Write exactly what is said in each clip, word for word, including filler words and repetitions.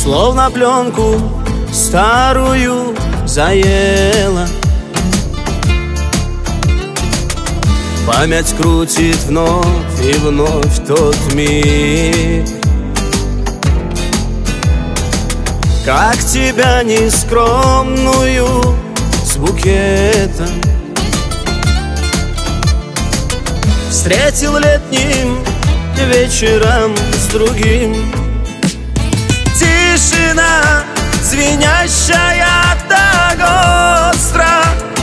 словно пленку старую заела. Память крутит вновь и вновь тот миг, как тебя нескромную с букетом встретил летним вечером с другим. Тишина, звенящая так остро,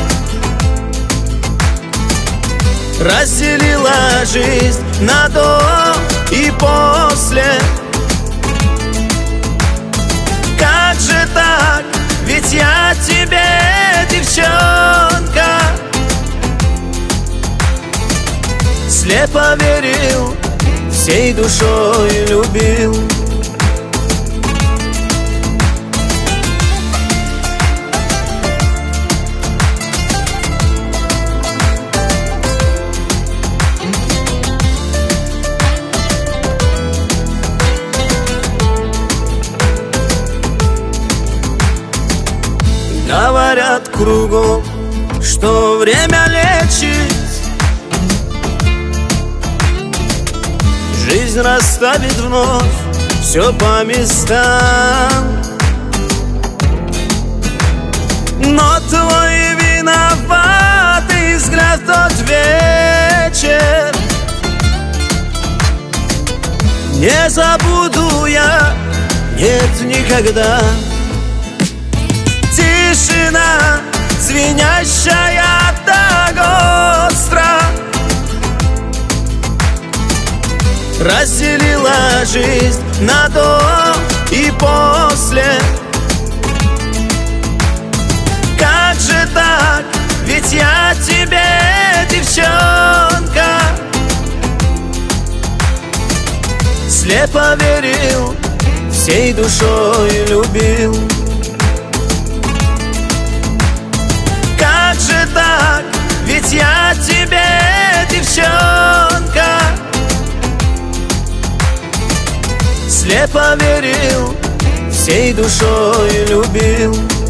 разделила жизнь на до и после. Как же так? Ведь я тебе, девчонка, слепо верил, всей душой любил. Говорят кругом, что время лечит, жизнь расставит вновь все по местам. Но твой виноватый взгляд в тот вечер не забуду я, нет, никогда. Тишина, звенящая так остро, разделила жизнь на до и после. Как же так? Ведь я тебе, девчонка, слепо верил, всей душой любил. Как же так? Ведь я тебе, девчонка, слепо верил, всей душой любил.